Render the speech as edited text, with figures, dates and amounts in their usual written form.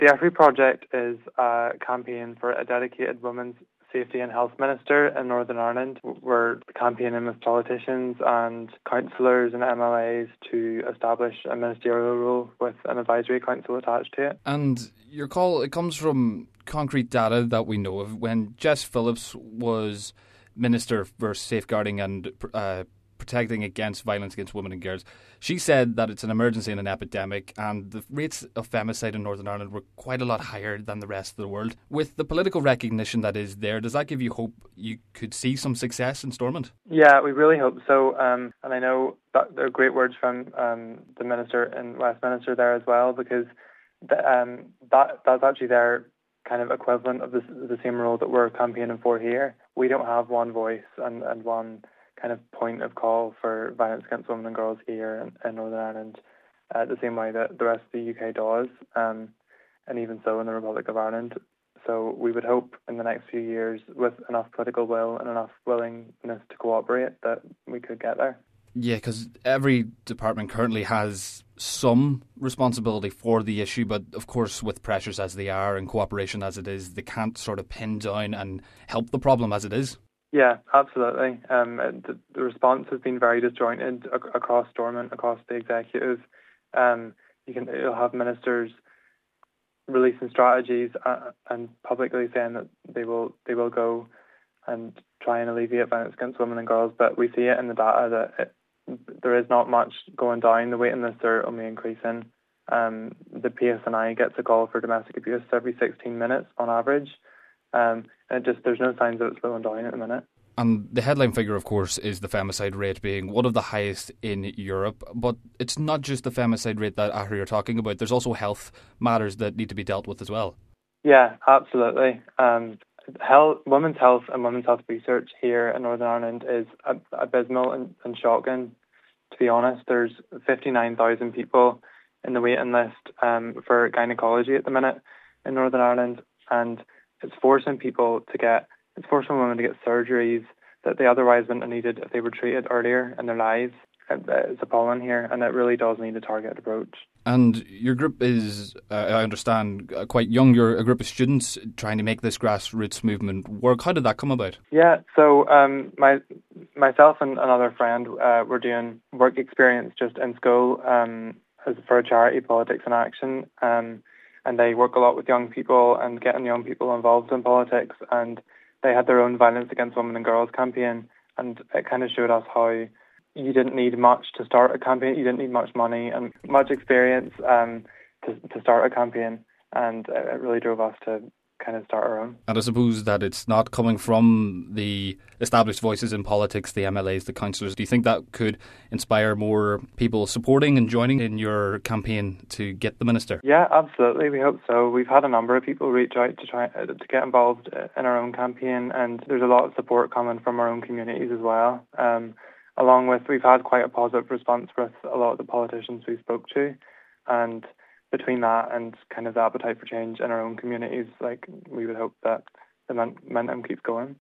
The Equity Project is a campaign for a dedicated women's safety and health minister in Northern Ireland. We're campaigning with politicians and councillors and MLAs to establish a ministerial role with an advisory council attached to it. And your call, it comes from concrete data that we know of. When Jess Phillips was Minister for Safeguarding and Protecting Against Violence Against Women and Girls, she said that it's an emergency and an epidemic, and the rates of femicide in Northern Ireland were quite a lot higher than the rest of the world. With the political recognition that is there, does that give you hope you could see some success in Stormont? Yeah, we really hope so. And I know that there are great words from the Minister in Westminster there as well, because that's actually their kind of equivalent of the same role that we're campaigning for here. We don't have one voice and one kind of point of call for violence against women and girls here in Northern Ireland, the same way that the rest of the UK does, and even so in the Republic of Ireland. So we would hope in the next few years, with enough political will and enough willingness to cooperate, that we could get there. Yeah, because every department currently has some responsibility for the issue, but of course with pressures as they are and cooperation as it is, they can't sort of pin down and help the problem as it is. Yeah, absolutely. The response has been very disjointed across Stormont, across the executive. You'll have ministers releasing strategies and publicly saying that they will go and try and alleviate violence against women and girls, but we see it in the data that there is not much going down. The waiting lists are only increasing. The PSNI gets a call for domestic abuse every 16 minutes on average. And there's no signs that it's slowing down at the minute. And the headline figure, of course, is the femicide rate being one of the highest in Europe. But it's not just the femicide rate that Ahri are talking about. There's also health matters that need to be dealt with as well. Yeah, absolutely. Women's health and women's health research here in Northern Ireland is abysmal and shocking. To be honest, there's 59,000 people in the waiting list for gynecology at the minute in Northern Ireland, and it's forcing women to get surgeries that they otherwise wouldn't have needed if they were treated earlier in their lives. It's appalling here, and it really does need a targeted approach. And your group is, I understand, quite young. You're a group of students trying to make this grassroots movement work. How did that come about? Yeah, so myself and another friend were doing work experience just in school for a charity, Politics in Action, and they work a lot with young people and getting young people involved in politics, and they had their own Violence Against Women and Girls campaign, and it kind of showed us how you didn't need much to start a campaign. You didn't need much money and much experience to start a campaign, and it really drove us to kind of start our own. And I suppose that it's not coming from the established voices in politics, the MLAs, the councillors. Do you think that could inspire more people supporting and joining in your campaign to get the minister? Yeah, absolutely. We hope so. We've had a number of people reach out to try to get involved in our own campaign, and there's a lot of support coming from our own communities as well. Along with, we've had quite a positive response with a lot of the politicians we spoke to, and between that and kind of the appetite for change in our own communities, we would hope that the momentum keeps going.